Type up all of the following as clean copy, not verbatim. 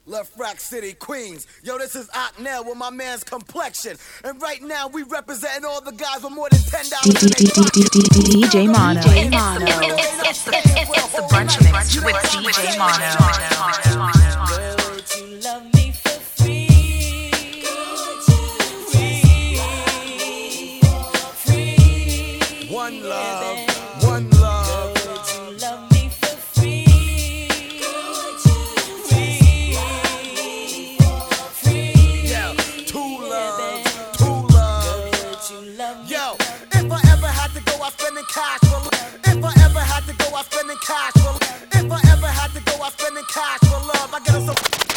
Left Rack City, Queens. Yo, this is Otnell with my man's Complexion. And right now, we representing all the guys with more than $10 DJ Mono. It's the brunch mix with DJ Mono. Would you love me for free? Free. One love, one love. Would you love me for free? Free. Yeah, two love, two love. Would you love me? Yo, if I ever had to go out spending cash for love. If I ever had to go out spending cash for love. If I ever had to go out spending cash for love, I get some.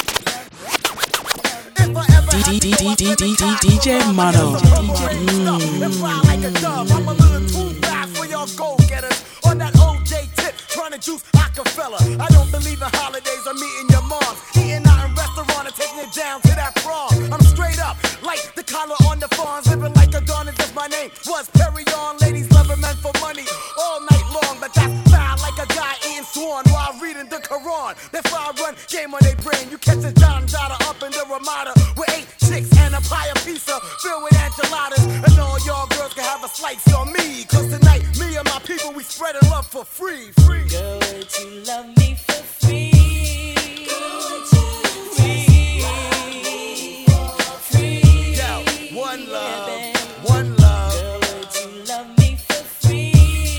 If I ever had to go out spending cash DJ Mono. And fly like a dove. I'm a little too fast for y'all go-getters. On that OJ tip, trying to juice Rockefeller. I don't believe in holidays or meeting your mom. Eating out in restaurant and taking it down to that prom. I'm straight up, like the collar on the fawns. Living like a dawn, if my name was Perry on. Ladies loving men for money all night long. But that's foul like a guy eating swan while reading the Quran. That fire run game on their brain. You catch a John Dada up in the Ramada with 8 chicks and a pie of pizza filled with enchiladas. And all y'all girls can have a slice on me. Cause tonight, me and my people, we spreading love for free. Free. Girl, would you love me for free? Free. Yo, one love, one love. Girl, would you love me for free?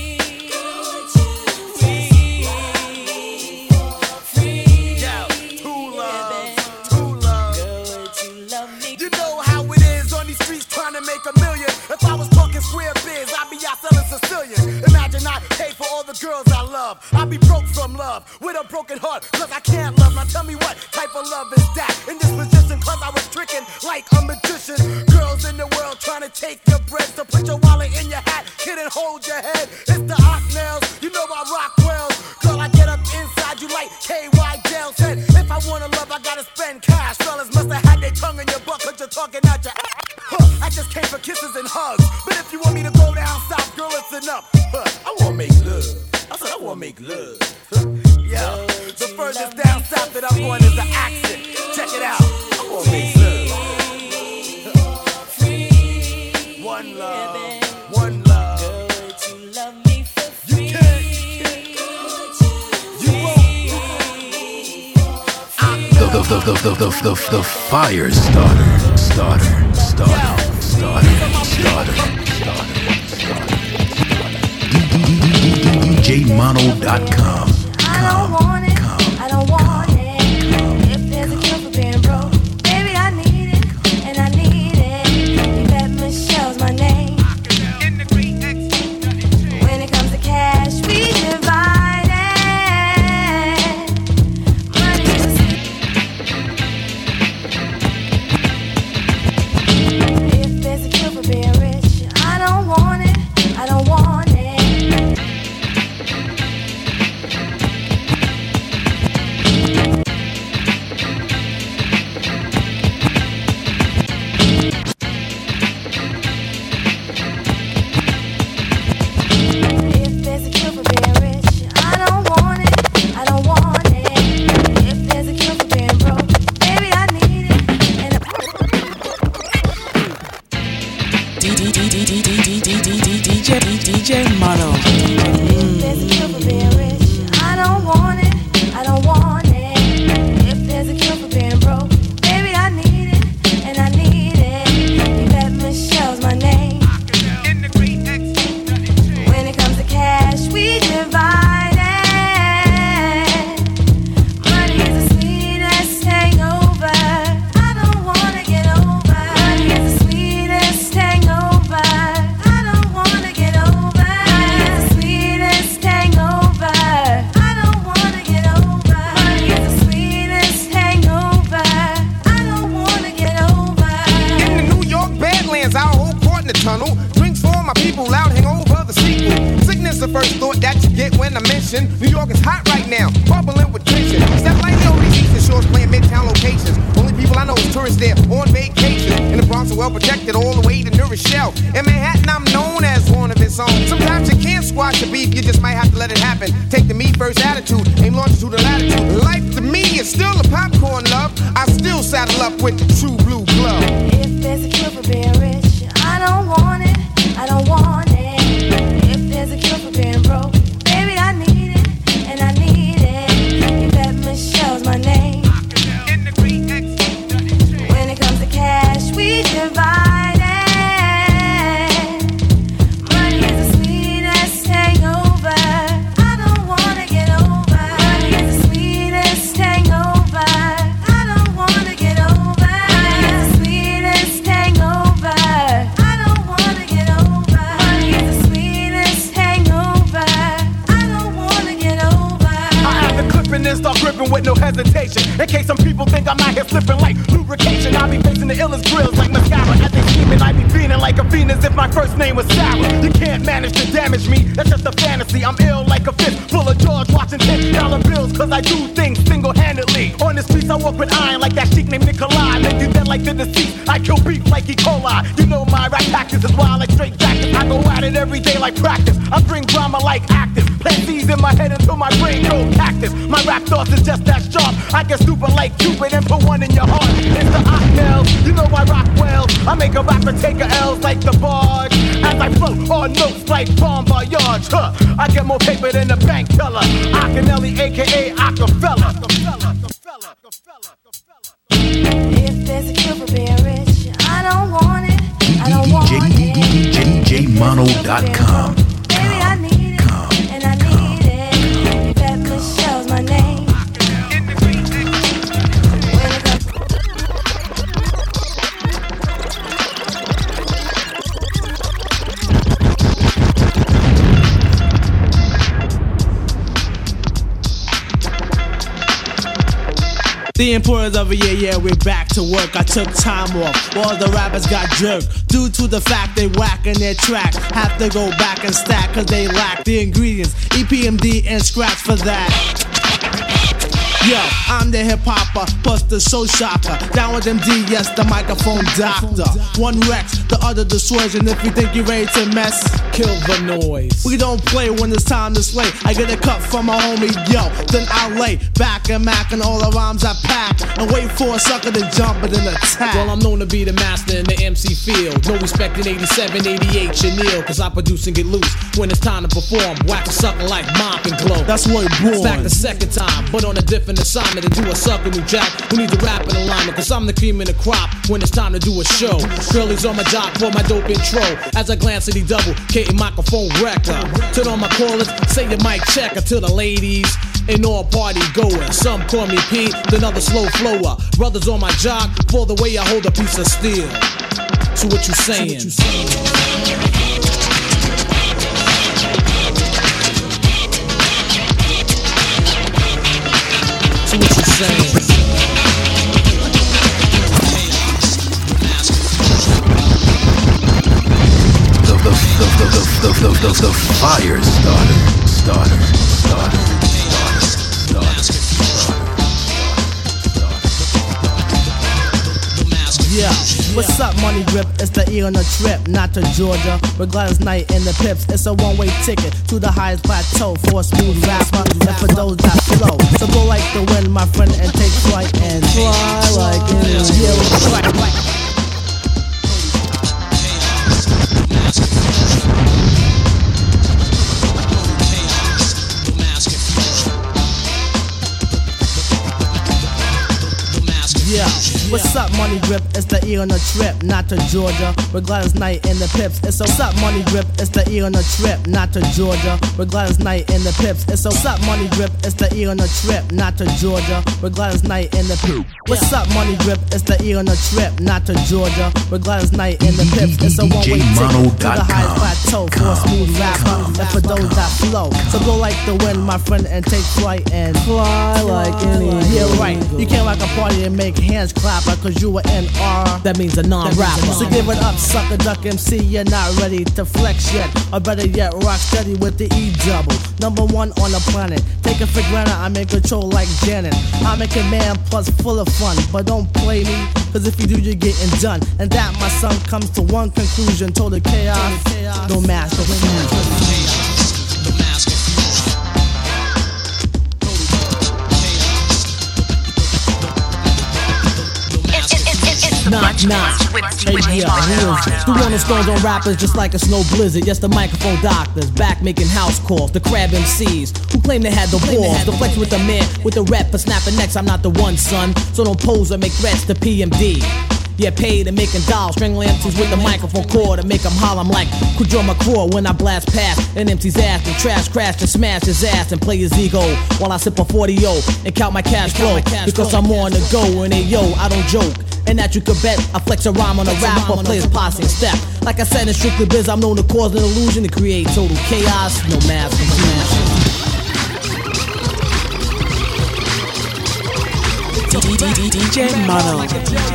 Free. Yo, two loves, two loves. Girl, would you love me? You know how it is on these streets trying to make a million. If I was talking square biz, I'd be out selling Sicilian. Imagine I pay for all the girls I love. I'd be broke from love, with a broken heart, cause I can't love. Now tell me what type of love is that? In this position, cause I was tricking like a magician. Girls in the world trying to take your bread. So put your wallet in your hat, kid, and hold your head. It's the hot nails, you know I rock wells. Girl, I get up inside you like KY Jail said. If I wanna love, I gotta spend cash. Fellas must have had their tongue in your butt, cause you're talking out your ass. I just came for kisses and hugs. But if you want me to go down south, girl, it's enough. I wanna make love. I said I wanna make love. Yo, the furthest down south that I'm going is the accent. Check it out. I wanna make love. One love, one love. Girl, would you love me for You free? can't. You won't. The fire starter. DJMono.com. I don't want it. I don't want it. If there's a cure for being broke, baby, I need it, and I need it. Yvette Michelle's my name. When it comes to cash, we divide it. Money is if there's a cure for being rich, I don't want it. I don't want it. If there's a cure for being rich, I don't want it. I don't want it. If there's a cure for being broke, baby, I need it. And DJ Mono. if there's a cure for being rich, I don't want it. I don't want it. If there's a cure for being broke, baby, I need it. And I need it. Yvette Michelle's my name. When it comes to cash, we divide it. Money is the sweetest hangover. I don't wanna get over. Money is the sweetest hangover. I don't wanna get over. Money is the sweetest hangover. I don't wanna get over. Money is the sweetest hangover. I don't wanna get over. In the New York Badlands, our whole court in the tunnel. Drinks for my people, loud hangover, the sequel. Sickness, the first thought that you get when I mention New York is hot right now, bubbling with tension. Step lightly over these eastern shores, playing midtown locations. Only people I know is tourists there on vacation. In the Bronx are well protected all the way to New Rochelle. In Manhattan, I'm known as one of its own. Sometimes you can't squash the beef, you just might have to let it happen. Take the me first attitude, aim longitude and latitude. Life to me is still a popcorn love. saddle up with the True Blue Club. If there's a cure for being rich, I don't want it, I don't want it. If there's a cure for being broke, baby, I need it, and I need it. You bet Michelle's my name. When it comes to cash, we divide it. Money is the sweetest hangover. I don't wanna get over. Money is the sweetest hangover. I don't wanna get over. Money is the sweetest hangover. I don't wanna get over. Money is the sweetest hangover. I don't wanna get over. I have the clipping and start gripping with no hesitation. In case some people think I'm out here slipping like lubrication, I be facing the illest grills like mascara. As they scheming, I be feeling like a fiend as if my first name was Sarah. You can't manage to damage me, that's just a fantasy. I'm ill like a fist full of George watching $10 bills, cause I do things single-handedly. On the streets I walk with iron like that sheik named Nikolai. Make you dead like the deceased, I kill beef like E. coli. You know my rap tactics is wild like straight jackets. I go at it every day like practice. I bring drama like actors. Plant seeds in my head until my brain goes cactus. My rap thoughts is just that sharp. I get stupid like Cupid and put one in your heart. It's the Ocknell, you know I rock well. I make a rapper take a L's like the barge. As I float on notes like Bon Voyage. I get more paper than a bank teller. Akinelli, aka Acapella. If there's a cure for being rich, I don't want it, I don't want it. DJMono.com. Baby, I need it, and I need it. You bet Michelle's my name. When it comes The importance of a year, we're back to work. I took time off, all the rappers got jerked due to the fact they whacking their track. Have to go back and stack cause they lack the ingredients, EPMD and scratch for that. Yo, I'm the hip-hopper, plus the soul shocker. Down with MD, yes, the microphone doctor. One Rex, the other dissuasion. If you think you're ready to mess, kill the noise. We don't play when it's time to slay. I get a cut from my homie, yo, then I lay back and mac and all the rhymes I pack and wait for a sucker to jump and then attack. Well, I'm known to be the master in the MC field. No respect in 87, 88, Chanel, cause I produce and get loose. When it's time to perform, whack a sucker like Mop and Glow. That's what it born. Back the second time, but on a different assignment to do a sucker new jack who needs a rap in alignment, cause I'm the cream in the crop when it's time to do a show. Girlies on my job for my dope intro. As I glance at the double K microphone wrecker, turn on my callers, say your mic checker to the ladies and all party goers. Some call me Pete, then other slow flower. Brothers on my jock for the way I hold a piece of steel. So what you saying? So what you saying? The fire starter. Yeah, what's up, Money Grip? It's the E on the trip, not to Georgia. Regardless, night in the pips. It's a one-way ticket to the highest plateau for a smooth rapper and for those that flow. So go like the wind, my friend, and take flight and fly like an angel. Right. Yeah, what's up, Money Grip? It's the E on the trip, not to Georgia. Regardless, night in the pips. It's a what's up, Money Grip? It's the E on the trip, not to Georgia. Regardless, night in the pips. It's a what's up, Money Grip? It's the E on the trip, not to Georgia. Regardless, night in the pips. What's up, Money Grip? It's the E on the trip, not to Georgia. Regardless, night in the pips. It's a one-way ticket to the highest plateau for a smooth rapper and for those that flow. So go like the wind, my friend, and take flight and fly like any. Yeah, right. You can't rock a party and make hands clap cause you were NR. That means a non-rapper. So give it up, sucker duck MC. You're not ready to flex yet, or better yet, rock steady with the E double. Number one on the planet. Take it for granted, I'm in control like Janet. I'm in command plus full of fun, but don't play me, cause if you do, you're getting done. And that, my son, comes to one conclusion: total chaos, no master. Brunch Mix with DJ Mono. The Rolling Stones on rappers just like a snow blizzard. Yes, the microphone doctors back making house calls. The crab MCs who claim they had the balls. The flex with the man with the rep for snapping necks. I'm not the one, son. So don't pose or make threats to PMD. Yeah, paid and making dolls, stringing MCs with the microphone cord to make them holler. I'm like Kudro McCraw when I blast past an MC's ass and trash crash and smash his ass and play his ego while I sip a 40-0 and count my cash flow because I'm on the go and hey yo, I don't joke. And that you could bet I flex a rhyme on a rap or play his posse step. Like I said in Strictly Biz, I'm known to cause an illusion to create total chaos, no mass confusion. DJ Mono.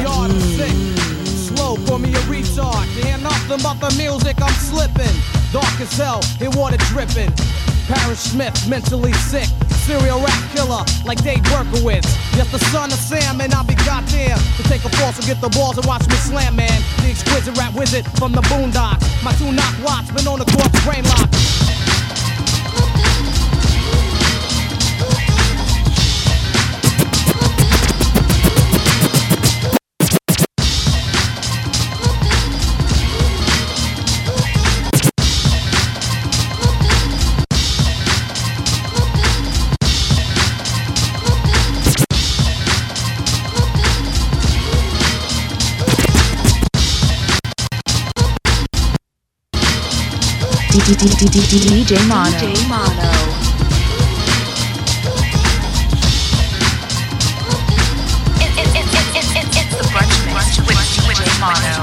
Slow, call me a retard. You hear nothing but the music, I'm slipping. Dark as hell, in water dripping. Parrish Smith, mentally sick. Serial rap killer, like Dave Berkowitz. Just the son of Sam, and I'll be goddamn to take a force and get the balls and watch me slam, man. The exquisite rap wizard from the boondocks. My 2 knock watch, been on the corpse brain lock. DJ Mono. It's the Brunch Mix with DJ Mono.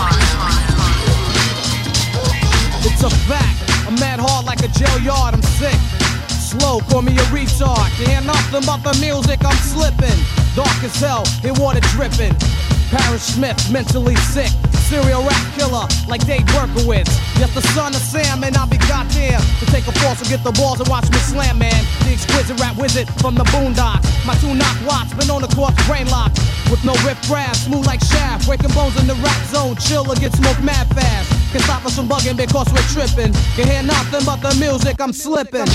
It's a fact, I'm mad hard like a jail yard, I'm sick. Slow, call me a retard. You hear nothing but the music, I'm slipping. Dark as hell, in water dripping. Parrish Smith, mentally sick. Serial rap killer, like Dave Berkowitz. Just the son of Sam, and I'll be goddamn to take a force and get the balls and watch me slam, man. The exquisite rap wizard from the boondocks. My 2 knock watch, been on the corpse brain lock. With no rip rap, smooth like shaft. Breaking bones in the rap zone, chill or get smoked mad fast. Can stop us from bugging because we're tripping. Can hear nothing but the music, I'm slipping.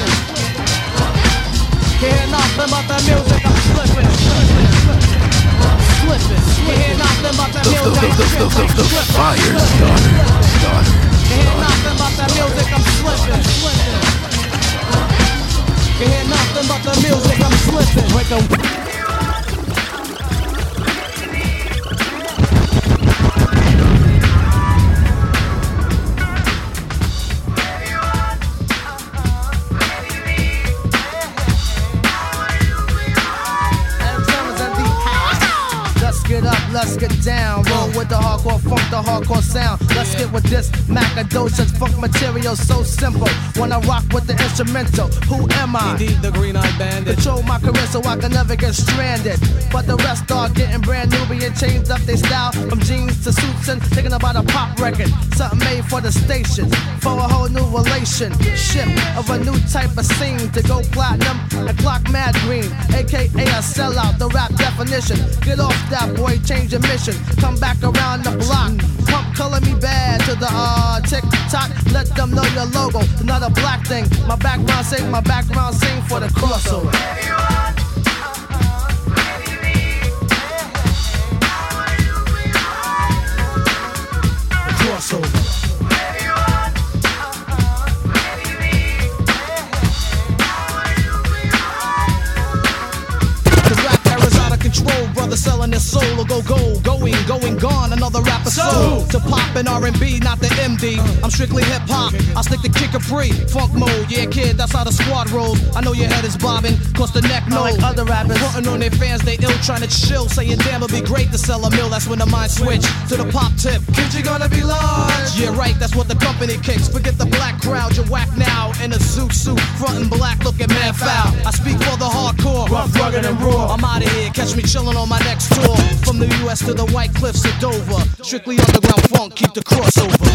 Can hear nothing but the music, I'm slipping. Slipping. Can hear nothing but the music, I'm slipping. The fire starter. Can hear nothing but the music, I'm slipping. Can hear nothing but the music, I'm slipping. Break them. Let's get down, roll with the hardcore funk, the hardcore sound. Let's get with this Macadocious funk material, so simple. When I rock with the instrumental, who am I? Indeed, the green-eyed bandit. Control my career so I can never get stranded. But the rest are getting brand new, being changed up their style from jeans to suits and thinking about a pop record, something made for the station, for a whole new relationship of a new type of scene to go platinum and clock mad green, aka a sellout, the rap definition. Get off that boy, change your mission, come back around the block. Pump color me bad to the tick-tock, let them know your logo, it's not a black thing. My background sing for the crossover. The crossover. Control, brother selling their soul or going gone, another rapper soul. To pop in R&B, not the MD. I'm strictly hip hop, I stick to kick free. Funk mode, yeah kid, that's how the squad rolls. I know your head is bobbing, cause the neck knows. Like other rappers, frontin' on their fans, they ill, trying to chill. Saying damn, it'd be great to sell a mill, that's when the mind switch to the pop tip. Kid, you gonna be large. Yeah right, that's what the company kicks. Forget the black crowd, you're whack now. In a zoot suit, frontin' black, looking mad foul. I speak for the hardcore, rough, rugged and raw. I'm out of here, catch me chillin' on my next tour. From the US to the White Cliffs of Dover. Strictly underground funk, keep the crossover.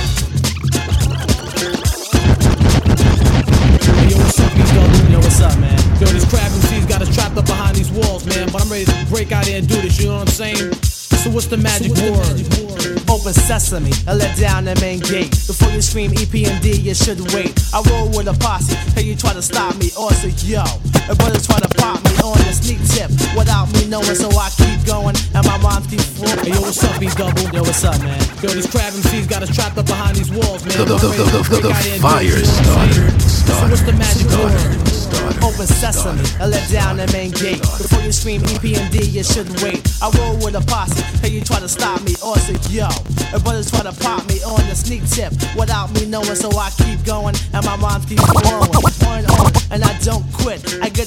Hey, yo, what's up, Yo, what's up, man? Yo, these crab MCs got us trapped up behind these walls, man. But I'm ready to break out here and do this, you know what I'm saying? So what's the magic word? Open sesame and let down the main gate. Before you scream EPMD, you should wait. I roll with a posse, hey, you try to stop me, or say yo. And brothers try to pop me on the sneak tip without me knowing, so I keep going and my rhymes keep flowing. Hey, yo, what's up, B-Double? Yo, what's up, man? Yo, these crab MCs got us trapped up behind these walls, man. The fire starter. So what's the magic word? Open sesame, I let down the main gate. Before you scream EPMD, you shouldn't wait. I roll with a posse, hey, you try to stop me, or say, yo. My brothers try to pop me on the sneak tip without me knowing, so I keep going, and my rhymes keep flowing. On, and I don't quit. I get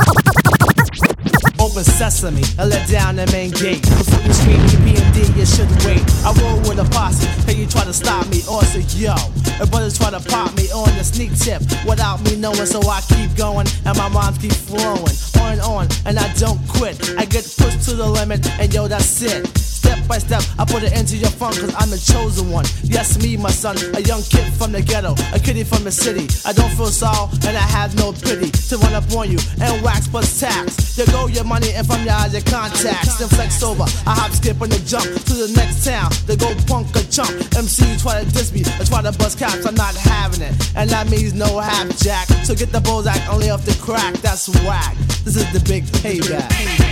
open sesame, I let down the main gate. Before you scream EPMD, you shouldn't wait. I roll with a posse, hey, you try to stop me, or say, yo. My brothers try to pop me on the sneak tip without me knowing, so I keep going, and my rhymes keep flowing. On, and I don't quit. I get pushed to the limit, and yo, that's it. Step by step, I put it into your funk, cause I'm the chosen one. Yes, me, my son, a young kid from the ghetto, a kiddie from the city. I don't feel sorrow, and I have no pity to run up on you and wax plus tax. You go your money, and from your eyes, your contacts. Then flex over, I hop, skip, and jump to the next town. They go punk or chump. MC try to diss me, I try to bust caps, I'm not having it. And that means no half jack. So get the Bozak, only off the crack, that's whack. This is the big payback.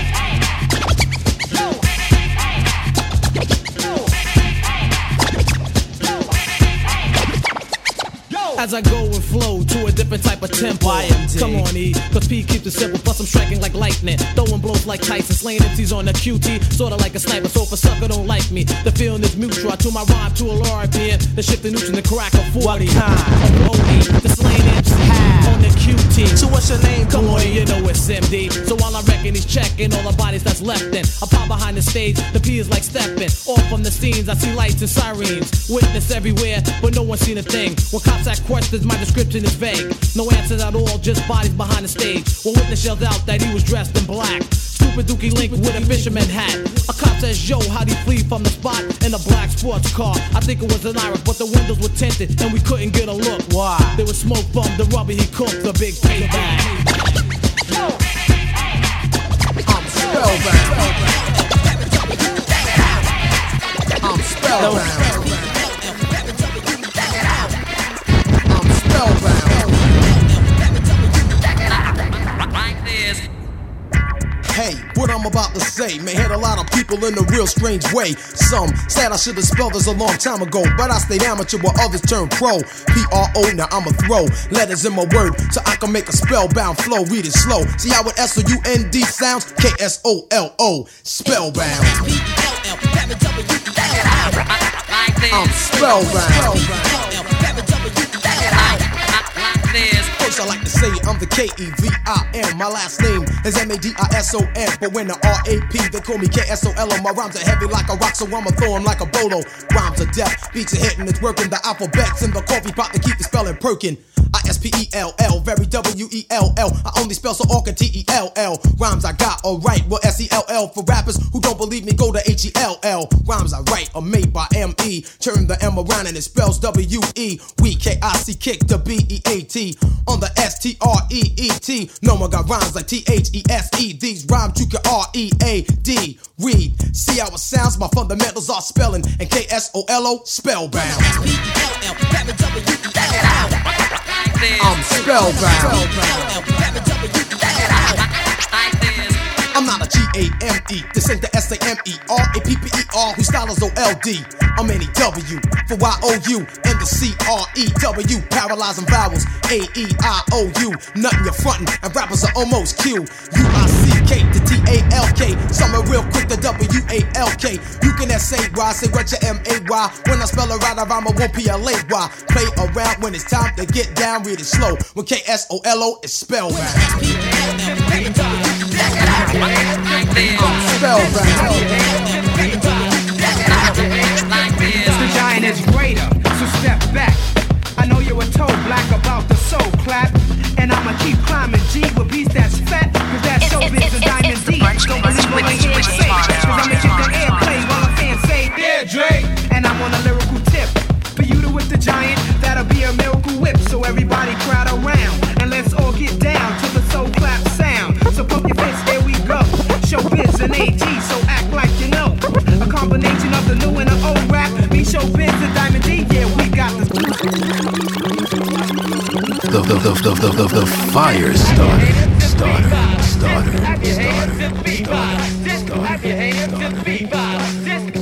As I go and flow to a different type of tempo. YMD. Come on, E, cause P keeps it simple. Plus I'm striking like lightning, throwing blows like Tyson, slaying MCs on the QT, sorta like a sniper. So if a sucker don't like me, the feeling is mutual. I tune my rhyme to a lower RPM, the shift the neutron, the crack of 40. What kind? The slaying MC on the QT. So what's your name, Come boy? on, you know it's MD. So while I reckon he's checking all the bodies that's left in, I pop behind the stage, the P is like stepping. Off from the scenes, I see lights and sirens. Witness everywhere, but no one seen a thing. When cops ask questions, my description is vague. No answers at all, just bodies behind the stage. When witness yelled out that he was dressed in black. Stupid Dookie Link with a fisherman hat. A cop says, yo, how'd he flee from the spot in a black sports car? I think it was an Irish, but the windows were tinted and we couldn't get a look. Why? There was smoke from the rubber he cooked, the big payback. I'm spellbound. I'm spellbound. I'm spellbound. Hey, what I'm about to say may hit a lot of people in a real strange way. Some said I should have spelled this a long time ago, but I stayed amateur while others turned pro. P-R-O, now I'ma throw letters in my word so I can make a spellbound flow. Read it slow. See how it S-O-U-N-D sounds? K-S-O-L-O, spellbound. I'm spellbound. First I like to say I'm the K-E-V-I-M. My last name is M-A-D-I-S-O-N. But when the R-A-P, they call me K-S-O-L-O. My rhymes are heavy like a rock, so I'ma throw 'em like a bolo. Rhymes are death, beats are hitting, it's working. The alphabet's in the coffee pot to keep the spelling perking. I-S-P-E-L-L, very W-E-L-L. I only spell so all can T-E-L-L. Rhymes I got, alright, well S-E-L-L. For rappers who don't believe me, go to H-E-L-L. Rhymes I write are made by M-E. Turn the M around and it spells W-E. We K-I-C, kick the B-E-A-T. On the S-T-R-E-E-T. No one got rhymes like T-H-E-S-E. These rhymes you can R-E-A-D. Read, see how it sounds? My fundamentals are spelling. And K-S-O-L-O, spellbound. I'm spellbound. I'm not a G-A-M-E, this ain't the S-A-M-E-R-A-P-P-E-R, whose style is O-L-D. I'm N-E-W, for Y-O-U, and the C-R-E-W, paralyzing vowels, A-E-I-O-U, nothing you're frontin', and rappers are almost Q. U-I-C-K to T-A-L-K, something real quick to W-A-L-K. You can S-A-Y, say what your M-A-Y, when I spell it right, I rhyme, I won't P-L-A-Y. Play around when it's time to get down, read it slow, when K-S-O-L-O is spellbound. I'm spellbound. The giant is greater, so step back. I know you were told black about the soul clap, and I'ma keep climbing G with beats that's fat, cause that's showbiz and Diamond D. Don't believe what I can't say, cause I'ma hit the airplay while a fan say, yeah, Drake. And I'm on a lyrical tip, for you to whip the giant, that'll be a miracle whip. So everybody crowd around, and let's all get down to the soul clap sound. So pump your fists, here we go. Showbiz and AG, so act like you know. A combination of the new and the old rap. Me, Showbiz and Diamond D, yeah, we got the fire starter. Have your hands to the beat box.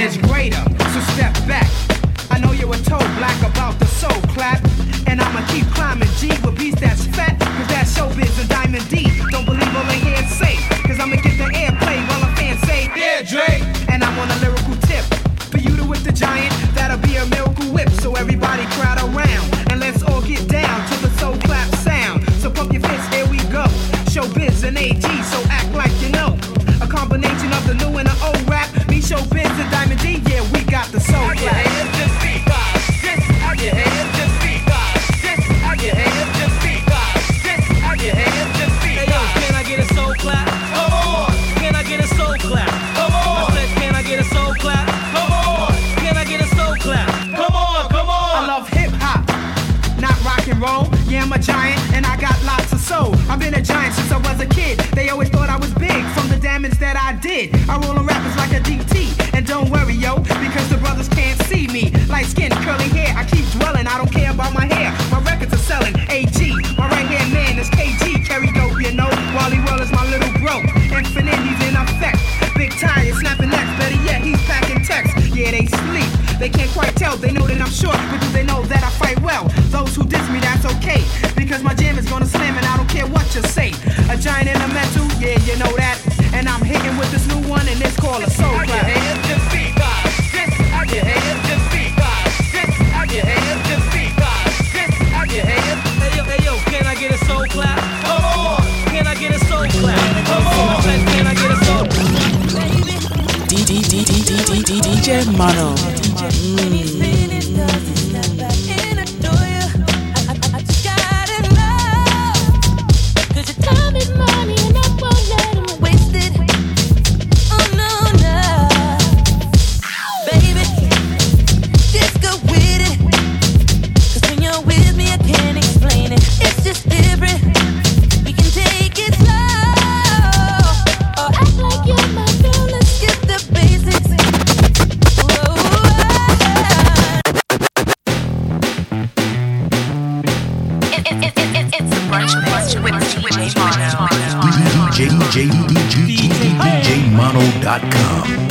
is greater, so step back. I know you were told black about the soul clap. And I'ma keep climbing G with beats that's fat. Cause that's showbiz and Diamond D. Don't believe all they hear say. Cause I'ma get the airplay while a fan say, yeah, Dre. And I'm on a lyrical tip. For you to whip the giant, that'll be a miracle whip. So everybody crowd around. And let's all get down to the soul clap sound. So pump your fists, here we go. Showbiz and AG, so act like you know. A combination of the new and the old rap. Me, Showbiz and Diamond D, yeah, we got the soul clap. Yeah, I'm a giant and I got lots of soul. I've been a giant since I was a kid. They always thought I was big from the damage that I did. I roll on rappers like a DT. And don't worry, yo, because the brothers can't see me. Light skin, curly hair, I keep dwelling. I don't care about my hair. My records are selling. AG, my right hand man is KG. Carry dope, you know. Wally Well is my little bro. Infinite, he's in effect. Big tire, snapping necks. Better yet, he's packing text. Yeah, they sleep. They can't quite tell. They know that I'm short, but do they know that I fight well? Those who diss me, that's okay. Because my jam is gonna slam and I don't care what you say. A giant in the metal, yeah, you know that. And I'm hitting with this new one and it's called a soul clap. Hey yo, can I get a soul clap? Come on! Can I get a soul clap? Come on! Can I get a soul clap? DJ Mono. DJMono.com.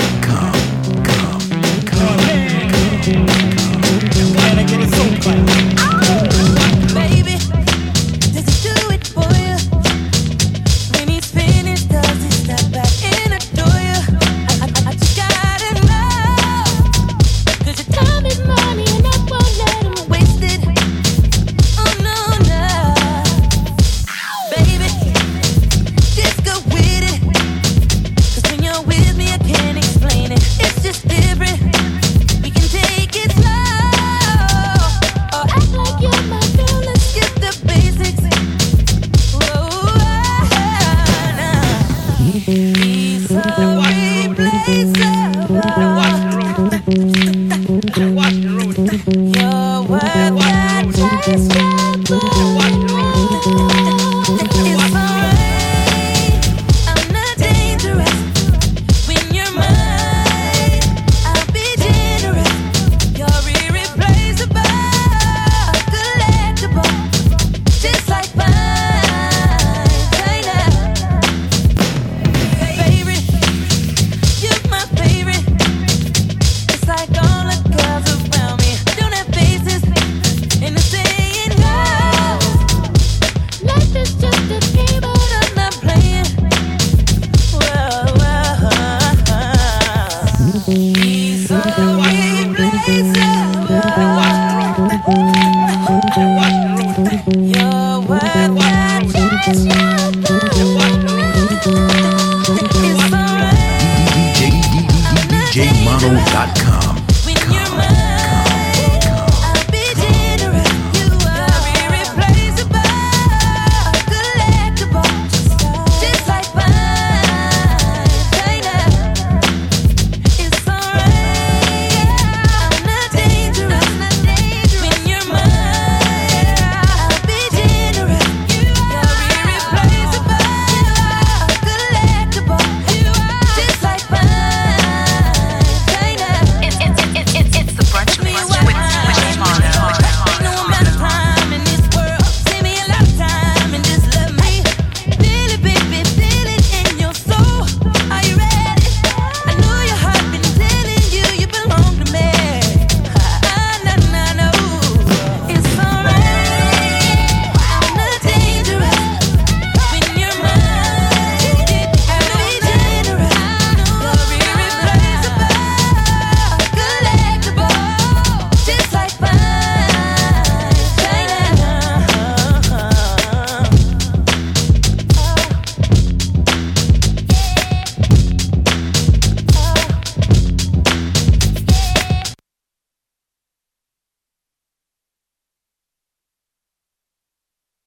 DJMono.com.